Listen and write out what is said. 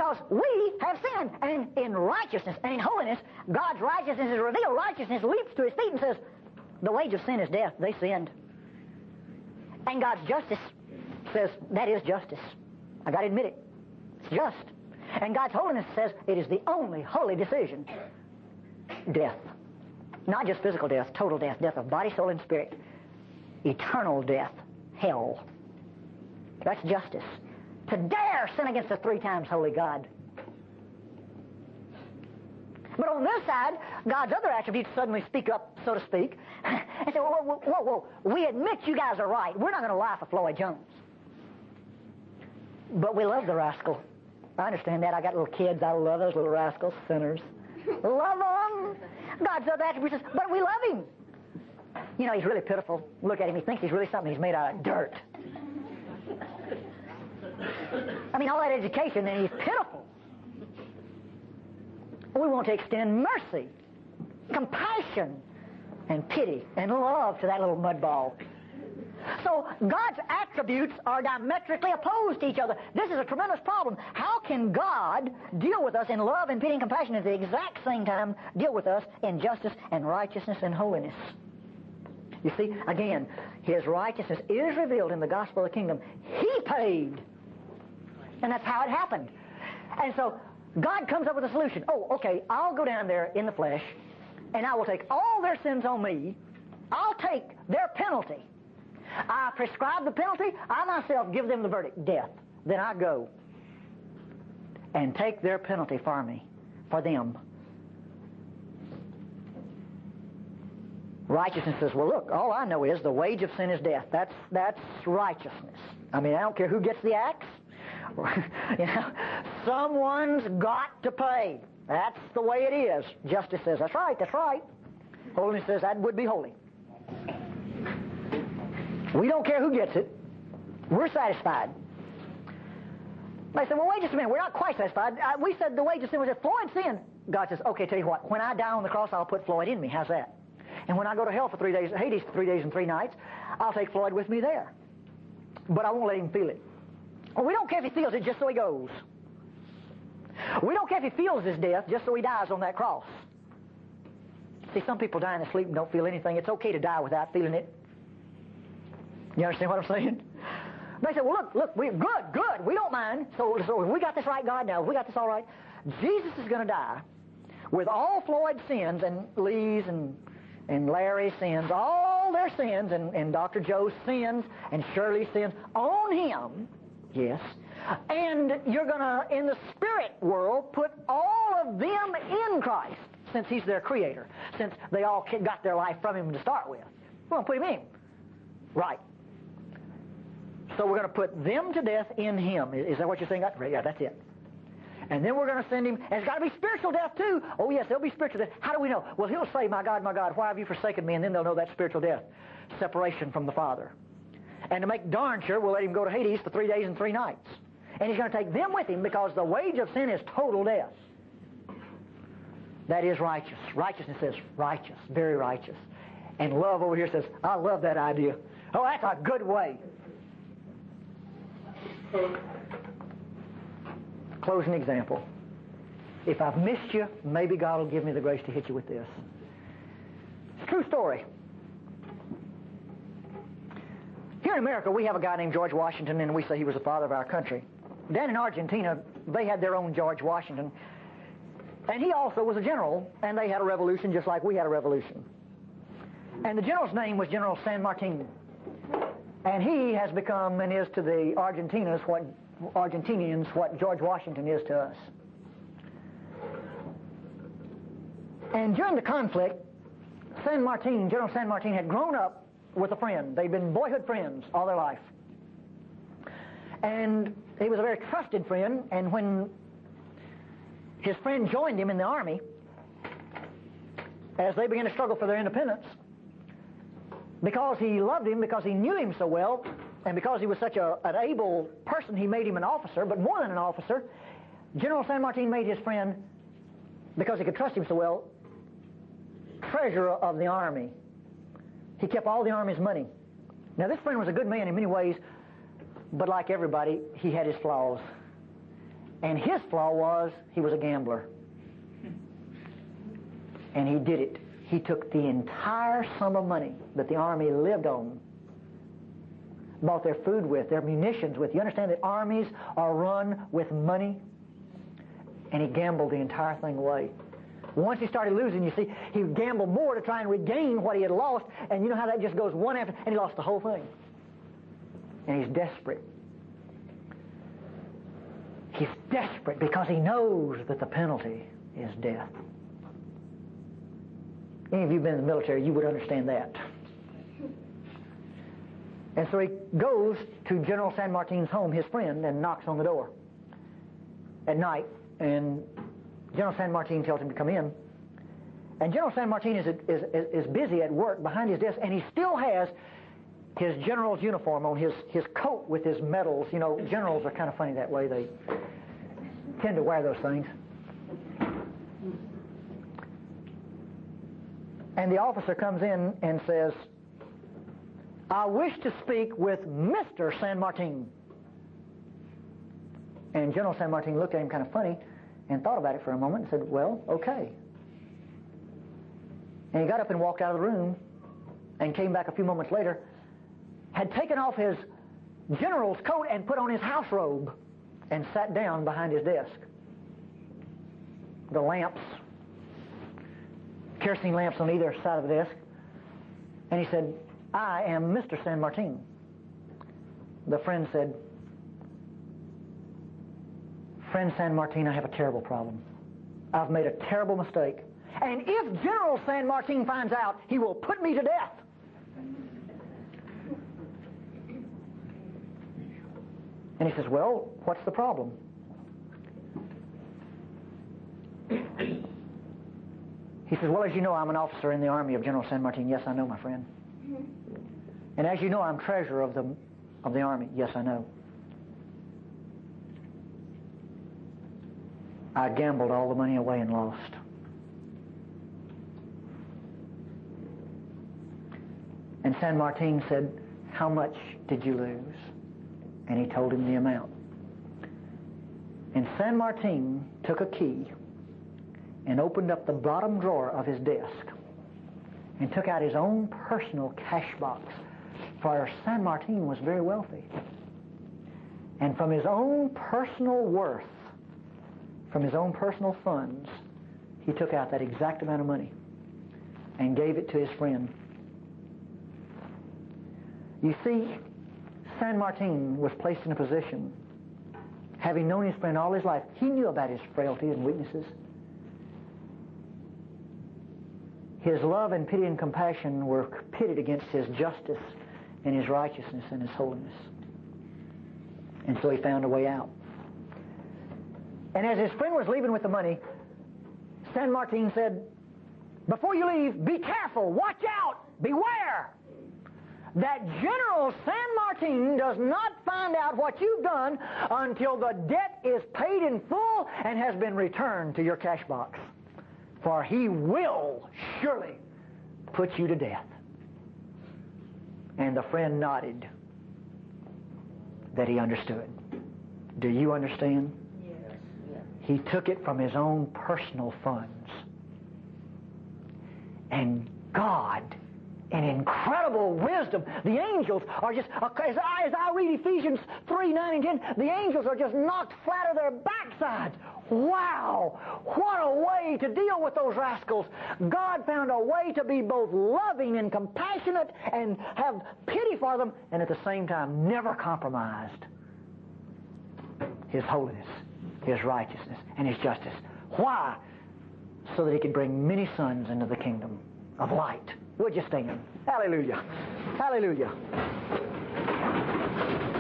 Because we have sinned. And in righteousness and in holiness, God's righteousness is revealed. Righteousness leaps to his feet and says, the wage of sin is death. They sinned. And God's justice says, that is justice. I got to admit it. It's just. And God's holiness says, it is the only holy decision. Death. Not just physical death, total death. Death of body, soul, and spirit. Eternal death. Hell. That's justice. To dare sin against a 3 times holy God. But on this side, God's other attributes suddenly speak up, so to speak, and say, whoa, we admit you guys are right. We're not going to lie for Floyd Jones. But we love the rascal. I understand that. I got little kids. I love those little rascals, sinners. Love them. God's other attributes says, but we love him. You know, he's really pitiful. Look at him. He thinks he's really something. He's made out of dirt. I mean, all that education, and he's pitiful. We want to extend mercy, compassion, and pity, and love to that little mudball. So God's attributes are diametrically opposed to each other. This is a tremendous problem. How can God deal with us in love and pity and compassion at the exact same time deal with us in justice and righteousness and holiness? You see, again, his righteousness is revealed in the gospel of the kingdom. He paid. And that's how it happened. And so God comes up with a solution. Oh, okay, I'll go down there in the flesh, and I will take all their sins on me. I'll take their penalty. I prescribe the penalty. I myself give them the verdict, death. Then I go and take their penalty for me, for them. Righteousness says, well, look, all I know is the wage of sin is death. That's righteousness. I mean, I don't care who gets the axe. You know, someone's got to pay. That's the way it is. Justice says, that's right. Holiness says, that would be holy. We don't care who gets it. We're satisfied. They said, well, wait just a minute. We're not quite satisfied. We said the wage of sin was that Floyd sinned. God says, okay, tell you what. When I die on the cross, I'll put Floyd in me. How's that? And when I go to hell for 3 days, Hades for 3 days and 3 nights, I'll take Floyd with me there. But I won't let him feel it. Well, we don't care if he feels it just so he goes. We don't care if he feels his death just so he dies on that cross. See, some people die in their sleep and don't feel anything. It's okay to die without feeling it. You understand what I'm saying? They say, well, look, we're good. We don't mind. So if we got this right, God, now, if we got this all right, Jesus is going to die with all Floyd's sins and Lee's and Larry's sins, all their sins, and Dr. Joe's sins, and Shirley's sins on him. Yes. And you're going to, in the spirit world, put all of them in Christ, since he's their creator, since they all got their life from him to start with. We're going to put him in. Right. So we're going to put them to death in him. Is that what you're saying? Yeah, that's it. And then we're going to send him, and it's got to be spiritual death too. Oh yes, there'll be spiritual death. How do we know? Well, he'll say, my God, why have you forsaken me? And then they'll know that's spiritual death. Separation from the Father. And to make darn sure, we'll let him go to Hades for 3 days and 3 nights. And he's going to take them with him because the wage of sin is total death. That is righteous. Righteousness says righteous, very righteous. And love over here says, I love that idea. Oh, that's a good way. Closing example. If I've missed you, maybe God will give me the grace to hit you with this. It's a true story. Here in America, we have a guy named George Washington, and we say he was the father of our country. Down in Argentina, they had their own George Washington. And he also was a general, and they had a revolution just like we had a revolution. And the general's name was General San Martin. And he has become and is to the Argentinians what George Washington is to us. And during the conflict, General San Martin had grown up with a friend. They'd been boyhood friends all their life. And he was a very trusted friend, and when his friend joined him in the army, as they began to struggle for their independence, because he loved him, because he knew him so well, and because he was such an able person, he made him an officer. But more than an officer, General San Martin made his friend, because he could trust him so well, treasurer of the army. He kept all the army's money. Now, this friend was a good man in many ways, but like everybody, he had his flaws. And his flaw was he was a gambler. And he did it. He took the entire sum of money that the army lived on, bought their food with, their munitions with. You understand that armies are run with money? And he gambled the entire thing away. Once he started losing, you see, he would gamble more to try and regain what he had lost, and you know how that just goes one after, and he lost the whole thing. And he's desperate. He's desperate because he knows that the penalty is death. Any of you have been in the military, you would understand that. And so he goes to General San Martin's home, his friend, and knocks on the door at night. And General San Martin tells him to come in. And General San Martin is busy at work behind his desk, and he still has his general's uniform on, his coat with his medals. You know, generals are kind of funny that way. They tend to wear those things. And the officer comes in and says, "I wish to speak with Mr. San Martin." And General San Martin looked at him kind of funny and thought about it for a moment and said, "Well, okay." And he got up and walked out of the room and came back a few moments later, had taken off his general's coat and put on his house robe and sat down behind his desk. The lamps, kerosene lamps on either side of the desk. And he said, "I am Mr. San Martin." The friend said, "Friend San Martin, I have a terrible problem. I've made a terrible mistake. And if General San Martin finds out, he will put me to death." And he says, "Well, what's the problem?" He says, "Well, as you know, I'm an officer in the army of General San Martin." "Yes, I know, my friend." "And as you know, I'm treasurer of the army." "Yes, I know." "I gambled all the money away and lost." And San Martin said, "How much did you lose?" And he told him the amount. And San Martin took a key and opened up the bottom drawer of his desk and took out his own personal cash box, for San Martin was very wealthy. And from his own personal worth, from his own personal funds, he took out that exact amount of money and gave it to his friend. You see, San Martin was placed in a position, having known his friend all his life, he knew about his frailty and weaknesses. His love and pity and compassion were pitted against his justice and his righteousness and his holiness. And so he found a way out. And as his friend was leaving with the money, San Martin said, "Before you leave, be careful, watch out, beware that General San Martin does not find out what you've done until the debt is paid in full and has been returned to your cash box. For he will surely put you to death." And the friend nodded that he understood. Do you understand? Yes. He took it from his own personal funds. And God, in incredible wisdom, the angels are just, as I read Ephesians 3, 9, and 10, the angels are just knocked flat of their backsides. Wow! What a way to deal with those rascals. God found a way to be both loving and compassionate and have pity for them, and at the same time never compromised His holiness, His righteousness, and His justice. Why? So that He could bring many sons into the kingdom of light. Would you stand? Hallelujah. Hallelujah.